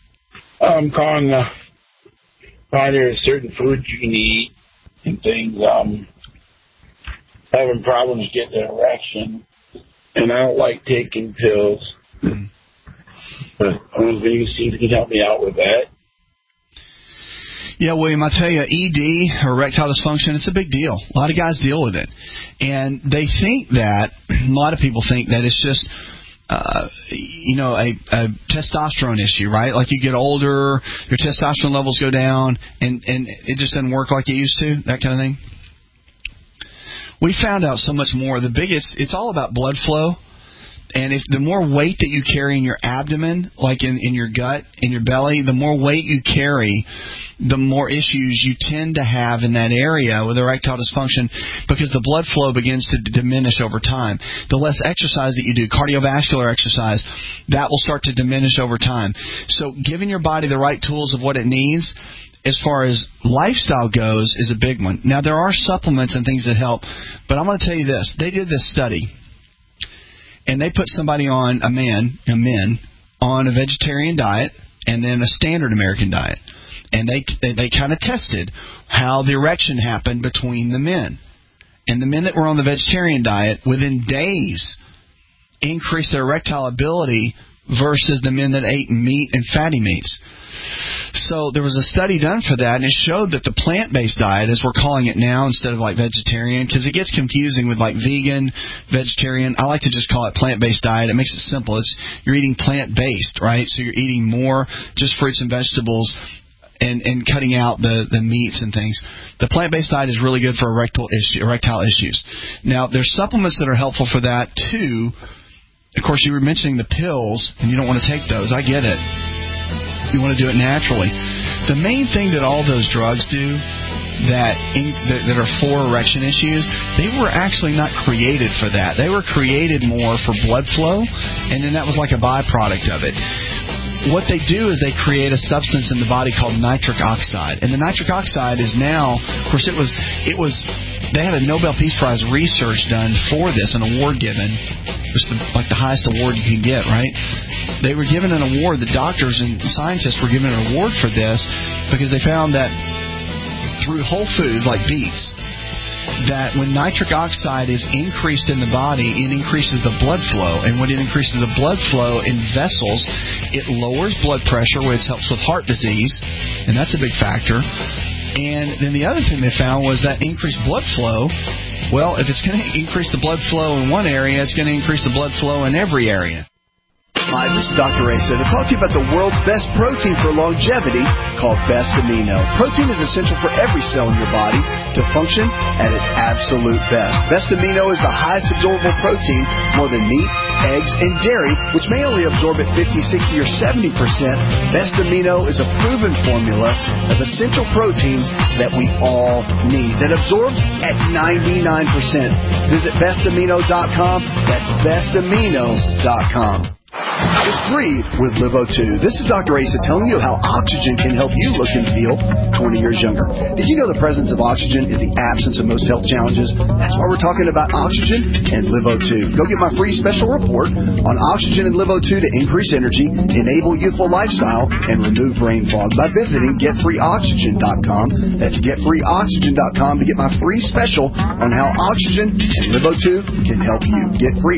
I'm calling there's certain foods you can eat and things. Having problems getting an erection, and I don't like taking pills. But I was going to see if you can help me out with that. Yeah, William, I tell you, ED, or erectile dysfunction, it's a big deal. A lot of guys deal with it. And they think that, a lot of people think that it's just, a testosterone issue, right? Like, you get older, your testosterone levels go down, and it just doesn't work like it used to, that kind of thing. We found out so much more. It's all about blood flow. And if the more weight that you carry in your abdomen, like in your gut, in your belly, the more weight you carry, the more issues you tend to have in that area with erectile dysfunction, because the blood flow begins to diminish over time. The less exercise that you do, cardiovascular exercise, that will start to diminish over time. So giving your body the right tools of what it needs, as far as lifestyle goes, is a big one. Now, there are supplements and things that help, but I'm going to tell you this. They did this study, and they put somebody on, men, on a vegetarian diet and then a standard American diet. And they kind of tested how the erection happened between the men. And the men that were on the vegetarian diet, within days, increased their erectile ability versus the men that ate meat and fatty meats. So there was a study done for that, and it showed that the plant-based diet, as we're calling it now instead of like vegetarian, because it gets confusing with like vegan, vegetarian. I like to just call it plant-based diet. It makes it simple. You're eating plant-based, right? So you're eating more just fruits and vegetables and cutting out the meats and things. The plant-based diet is really good for erectile issues. Now, there's supplements that are helpful for that too. Of course, you were mentioning the pills, and you don't want to take those. I get it. You want to do it naturally. The main thing that all those drugs do that are for erection issues, they were actually not created for that. They were created more for blood flow, and then that was like a byproduct of it. What they do is they create a substance in the body called nitric oxide, and the nitric oxide is now, of course, it was. They had a Nobel Peace Prize research done for this, an award given. It's like the highest award you can get, right? They were given an award. The doctors and scientists were given an award for this because they found that through whole foods like beets, that when nitric oxide is increased in the body, it increases the blood flow. And when it increases the blood flow in vessels, it lowers blood pressure, which helps with heart disease, and that's a big factor. And then the other thing they found was that increased blood flow, well, if it's going to increase the blood flow in one area, it's going to increase the blood flow in every area. Hi, this is Dr. Asa to talk to you about the world's best protein for longevity called Best Amino. Protein is essential for every cell in your body to function at its absolute best. Best Amino is the highest absorbable protein, more than meat, eggs, and dairy, which may only absorb at 50, 60, or 70%. Best Amino is a proven formula of essential proteins that we all need, that absorb at 99%. Visit bestamino.com. That's bestamino.com. It's free with Livo2. This is Dr. Asa telling you how oxygen can help you look and feel 20 years younger. Did you know the presence of oxygen is the absence of most health challenges? That's why we're talking about oxygen and Livo2. Go get my free special report on oxygen and Livo2 to increase energy, enable youthful lifestyle, and remove brain fog by visiting getfreeoxygen.com. That's getfreeoxygen.com to get my free special on how oxygen and Livo2 can help you.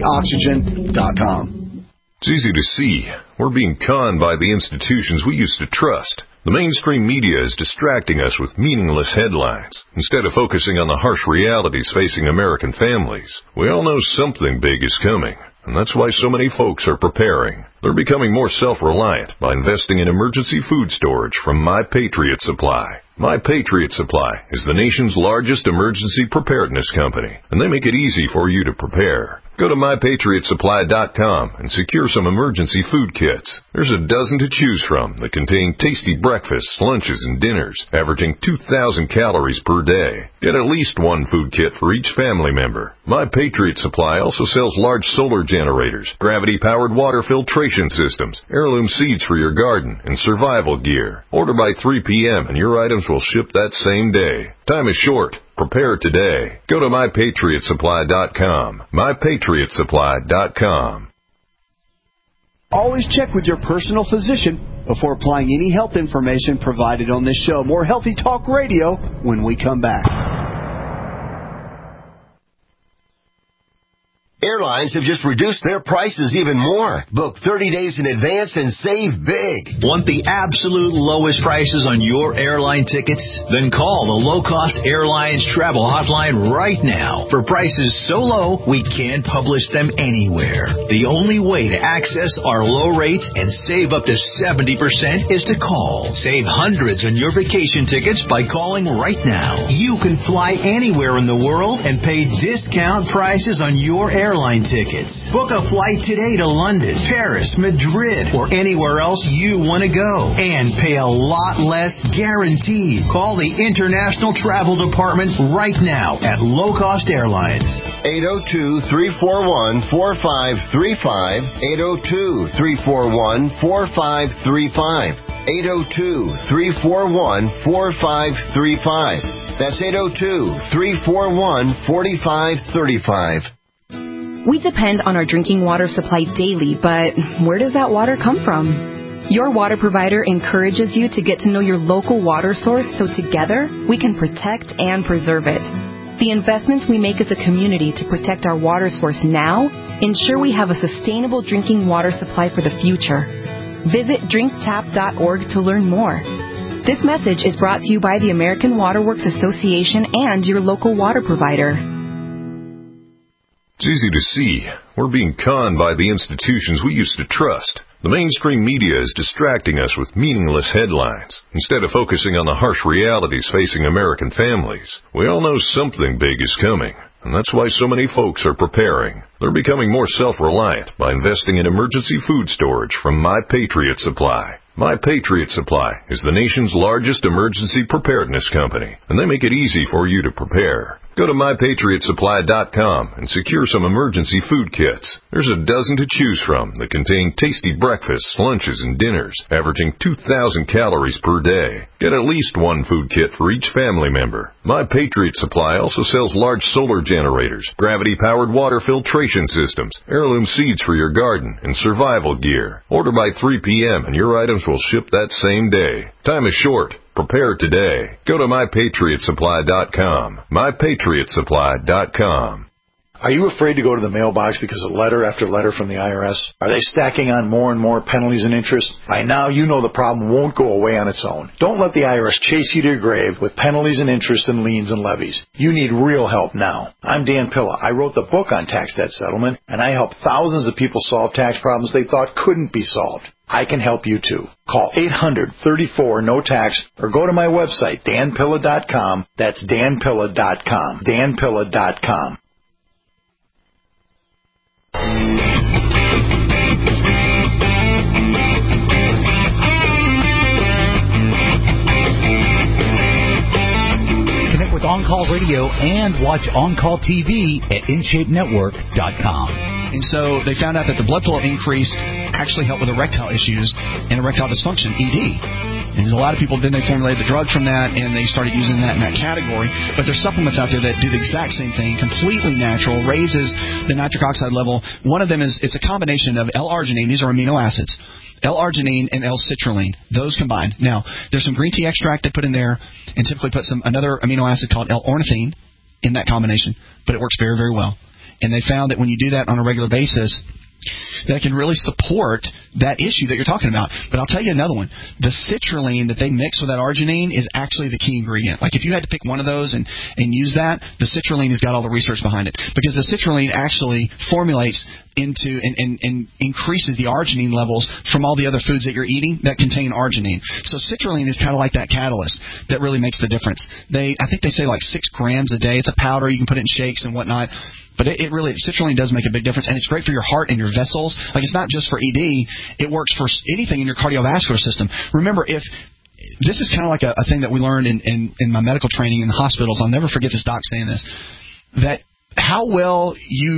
Getfreeoxygen.com. It's easy to see. We're being conned by the institutions we used to trust. The mainstream media is distracting us with meaningless headlines instead of focusing on the harsh realities facing American families. We all know something big is coming, and that's why so many folks are preparing. They're becoming more self-reliant by investing in emergency food storage from My Patriot Supply. My Patriot Supply is the nation's largest emergency preparedness company, and they make it easy for you to prepare. Go to MyPatriotSupply.com and secure some emergency food kits. There's a dozen to choose from that contain tasty breakfasts, lunches, and dinners, averaging 2,000 calories per day. Get at least one food kit for each family member. My Patriot Supply also sells large solar generators, gravity-powered water filtration systems, heirloom seeds for your garden, and survival gear. Order by 3 p.m. and your items will ship that same day. Time is short. Prepare today. Go to MyPatriotSupply.com. MyPatriotSupply.com. Always check with your personal physician before applying any health information provided on this show. More Healthy Talk Radio when we come back. Airlines have just reduced their prices even more. Book 30 days in advance and save big. Want the absolute lowest prices on your airline tickets? Then call the Low Cost Airlines Travel Hotline right now. For prices so low, we can't publish them anywhere. The only way to access our low rates and save up to 70% is to call. Save hundreds on your vacation tickets by calling right now. You can fly anywhere in the world and pay discount prices on your airline tickets. Book a flight today to London, Paris, Madrid, or anywhere else you want to go. And pay a lot less guaranteed. Call the International Travel Department right now at Low Cost Airlines. 802-341-4535. 802-341-4535. 802-341-4535. That's 802-341-4535. We depend on our drinking water supply daily, but where does that water come from? Your water provider encourages you to get to know your local water source so together we can protect and preserve it. The investments we make as a community to protect our water source now ensure we have a sustainable drinking water supply for the future. Visit drinktap.org to learn more. This message is brought to you by the American Water Works Association and your local water provider. It's easy to see. We're being conned by the institutions we used to trust. The mainstream media is distracting us with meaningless headlines instead of focusing on the harsh realities facing American families. We all know something big is coming, and that's why so many folks are preparing. They're becoming more self-reliant by investing in emergency food storage from My Patriot Supply. My Patriot Supply is the nation's largest emergency preparedness company, and they make it easy for you to prepare. Go to MyPatriotSupply.com and secure some emergency food kits. There's a dozen to choose from that contain tasty breakfasts, lunches, and dinners, averaging 2,000 calories per day. Get at least one food kit for each family member. My Patriot Supply also sells large solar generators, gravity-powered water filtration systems, heirloom seeds for your garden, and survival gear. Order by 3 p.m. and your items will ship that same day. Time is short. Prepare today. Go to MyPatriotSupply.com. MyPatriotSupply.com. Are you afraid to go to the mailbox because of letter after letter from the IRS? Are they stacking on more and more penalties and interest? By now, you know the problem won't go away on its own. Don't let the IRS chase you to your grave with penalties and interest and liens and levies. You need real help now. I'm Dan Pilla. I wrote the book on tax debt settlement, and I help thousands of people solve tax problems they thought couldn't be solved. I can help you too. Call 800-34-NO-TAX or go to my website, danpilla.com. That's danpilla.com. danpilla.com. Connect with On-Call Radio and watch On-Call TV at InShapeNetwork.com. And so they found out that the blood flow increase actually helped with erectile issues and erectile dysfunction, ED. And a lot of people, then they formulated the drug from that, and they started using that in that category. But there's supplements out there that do the exact same thing, completely natural, raises the nitric oxide level. One of them is, it's a combination of L-arginine, these are amino acids, L-arginine and L-citrulline, those combined. Now, there's some green tea extract they put in there, and typically put another amino acid called L-ornithine in that combination, but it works very, very well. And they found that when you do that on a regular basis, that can really support that issue that you're talking about. But I'll tell you another one. The citrulline that they mix with that arginine is actually the key ingredient. Like if you had to pick one of those and use that, the citrulline has got all the research behind it. Because the citrulline actually formulates into and increases the arginine levels from all the other foods that you're eating that contain arginine. So citrulline is kind of like that catalyst that really makes the difference. I think they say like 6 grams a day. It's a powder. You can put it in shakes and whatnot. But it really, citrulline does make a big difference, and it's great for your heart and your vessels. Like, it's not just for ED. It works for anything in your cardiovascular system. Remember, if this is kind of like a thing that we learned in my medical training in the hospitals. I'll never forget this doc saying this, that how well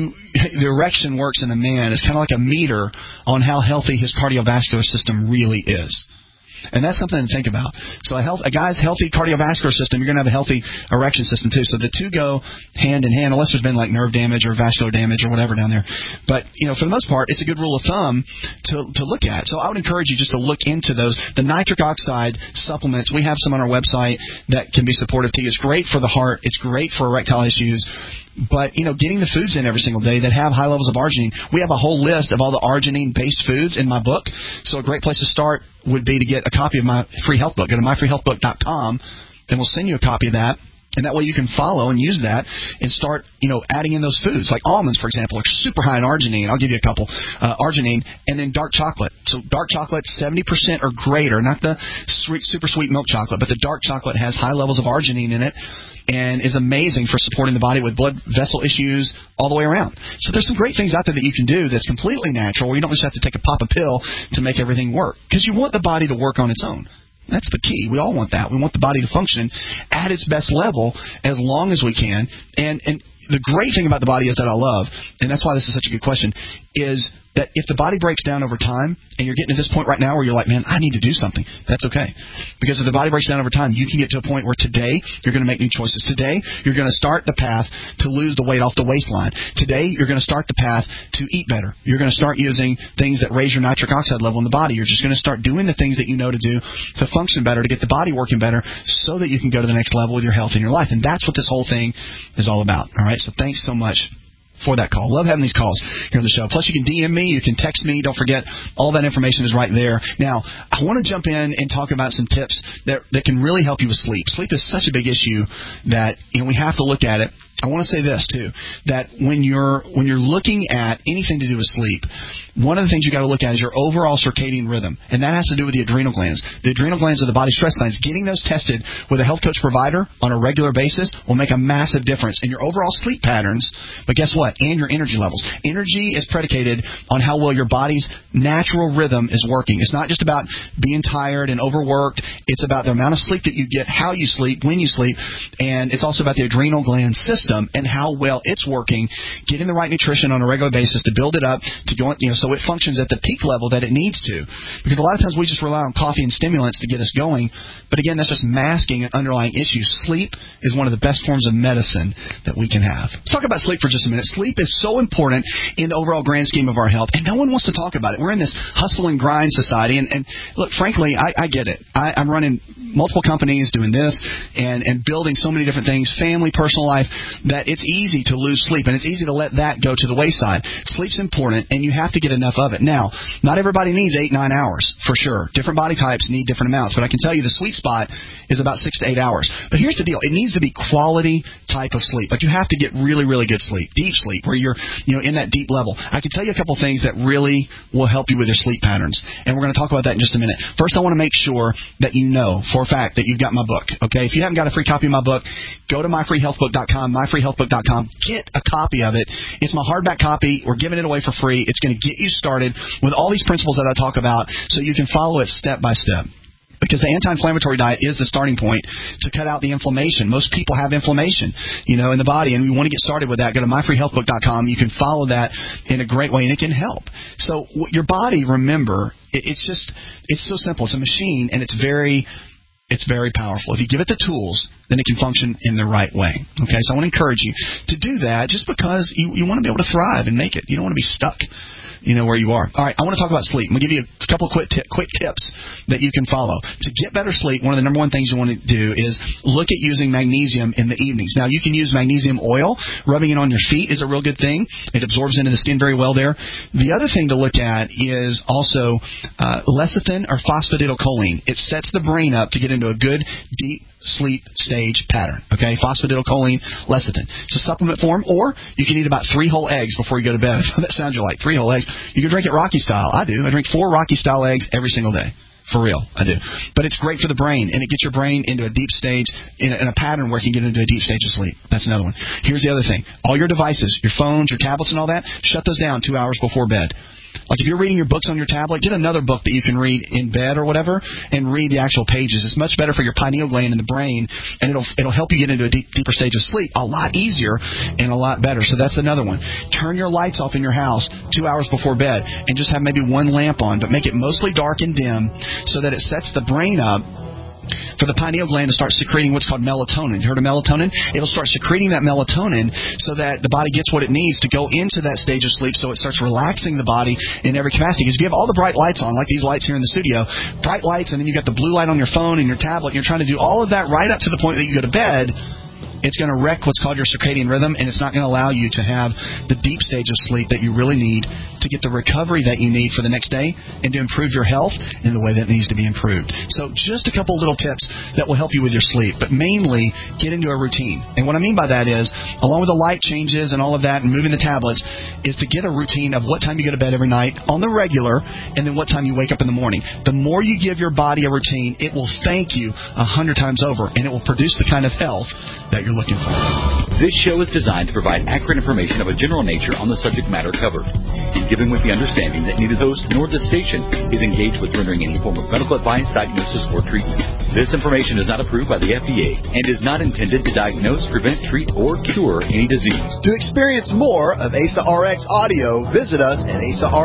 the erection works in a man is kind of like a meter on how healthy his cardiovascular system really is. And that's something to think about. So a guy's healthy cardiovascular system, you're going to have a healthy erection system too. So the two go hand in hand, unless there's been like nerve damage or vascular damage or whatever down there. But, for the most part, it's a good rule of thumb to look at. So I would encourage you just to look into those. The nitric oxide supplements, we have some on our website that can be supportive to you. It's great for the heart. It's great for erectile issues. But, getting the foods in every single day that have high levels of arginine. We have a whole list of all the arginine-based foods in my book. So a great place to start would be to get a copy of my free health book. Go to myfreehealthbook.com, and we'll send you a copy of that. And that way you can follow and use that and start, adding in those foods. Like almonds, for example, are super high in arginine. I'll give you a couple. Arginine, and then dark chocolate. So dark chocolate, 70% or greater, not the super sweet milk chocolate, but the dark chocolate has high levels of arginine in it and is amazing for supporting the body with blood vessel issues all the way around. So there's some great things out there that you can do that's completely natural, where you don't just have to take a pop of pill to make everything work. Because you want the body to work on its own. That's the key. We all want that. We want the body to function at its best level as long as we can. And the great thing about the body is that I love, and that's why this is such a good question, is that if the body breaks down over time, and you're getting to this point right now where you're like, man, I need to do something, that's okay. Because if the body breaks down over time, you can get to a point where today you're going to make new choices. Today you're going to start the path to lose the weight off the waistline. Today you're going to start the path to eat better. You're going to start using things that raise your nitric oxide level in the body. You're just going to start doing the things that you know to do to function better, to get the body working better, so that you can go to the next level with your health in your life. And that's what this whole thing is all about. All right, so thanks so much for that call. Love having these calls here on the show. Plus, you can DM me, you can text me. Don't forget, all that information is right there. Now, I want to jump in and talk about some tips that can really help you with sleep. Sleep is such a big issue that we have to look at it. I want to say this too, that when you're looking at anything to do with sleep, one of the things you got to look at is your overall circadian rhythm, and that has to do with the adrenal glands. The adrenal glands are the body stress glands. Getting those tested with a health coach provider on a regular basis will make a massive difference in your overall sleep patterns. But guess what? And your energy levels. Energy is predicated on how well your body's natural rhythm is working. It's not just about being tired and overworked. It's about the amount of sleep that you get, how you sleep, when you sleep, and it's also about the adrenal gland system and how well it's working, getting the right nutrition on a regular basis to build it up to go, so it functions at the peak level that it needs to. Because a lot of times we just rely on coffee and stimulants to get us going, but again, that's just masking an underlying issue. Sleep is one of the best forms of medicine that we can have. Let's talk about sleep for just a minute. Sleep is so important in the overall grand scheme of our health, and no one wants to talk about it. We're in this hustle and grind society, and look, frankly, I get it. I'm running multiple companies doing this and building so many different things, family, personal life, that it's easy to lose sleep, and it's easy to let that go to the wayside. Sleep's important, and you have to get enough of it. Now, not everybody needs 8-9 hours, for sure. Different body types need different amounts, but I can tell you the sweet spot is about 6 to 8 hours. But here's the deal. It needs to be quality type of sleep. Like, you have to get really, really good sleep, deep sleep, where you're in that deep level. I can tell you a couple things that really will help you with your sleep patterns, and we're going to talk about that in just a minute. First, I want to make sure that you know for a fact that you've got my book, okay? If you haven't got a free copy of my book, go to myfreehealthbook.com, myfreehealthbook.com. Get a copy of it. It's my hardback copy. We're giving it away for free. It's going to get you started with all these principles that I talk about so you can follow it step by step. Because the anti-inflammatory diet is the starting point to cut out the inflammation. Most people have inflammation, in the body, and we want to get started with that. Go to myfreehealthbook.com. You can follow that in a great way, and it can help. So your body, remember, it's so simple. It's a machine, and it's very powerful. If you give it the tools, then it can function in the right way. Okay, so I want to encourage you to do that just because you want to be able to thrive and make it. You don't want to be stuck, where you are. All right, I want to talk about sleep. I'm going to give you a couple of quick tips that you can follow. To get better sleep, one of the number one things you want to do is look at using magnesium in the evenings. Now, you can use magnesium oil. Rubbing it on your feet is a real good thing. It absorbs into the skin very well there. The other thing to look at is also lecithin or phosphatidylcholine. It sets the brain up to get into a good, deep sleep stage pattern. Okay, phosphatidylcholine, lecithin. It's a supplement form, or you can eat about 3 whole eggs before you go to bed. That sounds like 3 whole eggs. You can drink it Rocky style. I do. I drink 4 Rocky style eggs every single day. For real, I do. But it's great for the brain, and it gets your brain into a deep stage, in a pattern where it can get into a deep stage of sleep. That's another one. Here's the other thing. All your devices, your phones, your tablets, and all that, shut those down 2 hours before bed. Like if you're reading your books on your tablet, get another book that you can read in bed or whatever, and read the actual pages. It's much better for your pineal gland in the brain, and it'll help you get into a deeper stage of sleep a lot easier and a lot better. So that's another one. Turn your lights off in your house 2 hours before bed, and just have maybe one lamp on, but make it mostly dark and dim so that it sets the brain up for the pineal gland to start secreting what's called melatonin. You heard of melatonin? It'll start secreting that melatonin so that the body gets what it needs to go into that stage of sleep, so it starts relaxing the body in every capacity. Because if you have all the bright lights on, like these lights here in the studio, bright lights, and then you got the blue light on your phone and your tablet, and you're trying to do all of that right up to the point that you go to bed, it's going to wreck what's called your circadian rhythm, and it's not going to allow you to have the deep stage of sleep that you really need to get the recovery that you need for the next day and to improve your health in the way that needs to be improved. So just a couple little tips that will help you with your sleep, but mainly get into a routine. And what I mean by that is, along with the light changes and all of that and moving the tablets, is to get a routine of what time you go to bed every night on the regular, and then what time you wake up in the morning. The more you give your body a routine, it will thank you 100 times over, and it will produce the kind of health that you're looking for. This show is designed to provide accurate information of a general nature on the subject matter covered, given with the understanding that neither host nor the station is engaged with rendering any form of medical advice, diagnosis, or treatment. This information is not approved by the FDA and is not intended to diagnose, prevent, treat, or cure any disease. To experience more of ASA RX audio, visit us at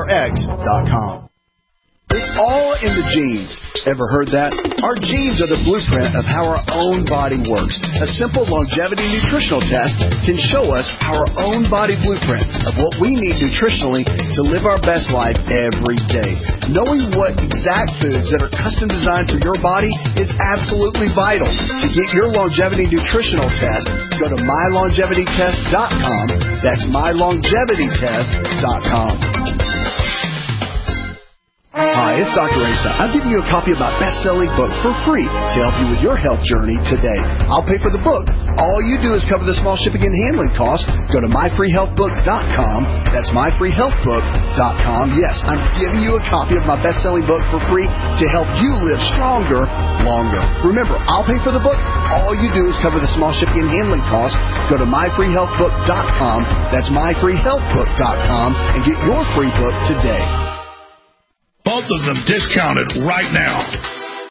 asarx.com. It's all in the genes. Ever heard that? Our genes are the blueprint of how our own body works. A simple longevity nutritional test can show us our own body blueprint of what we need nutritionally to live our best life every day. Knowing what exact foods that are custom designed for your body is absolutely vital. To get your longevity nutritional test, go to mylongevitytest.com. That's mylongevitytest.com. Hi, it's Dr. Asa. I'm giving you a copy of my best-selling book for free to help you with your health journey today. I'll pay for the book. All you do is cover the small shipping and handling costs. Go to myfreehealthbook.com. That's myfreehealthbook.com. Yes, I'm giving you a copy of my best-selling book for free to help you live stronger, longer. Remember, I'll pay for the book. All you do is cover the small shipping and handling costs. Go to myfreehealthbook.com. That's myfreehealthbook.com and get your free book today. Both of them discounted right now.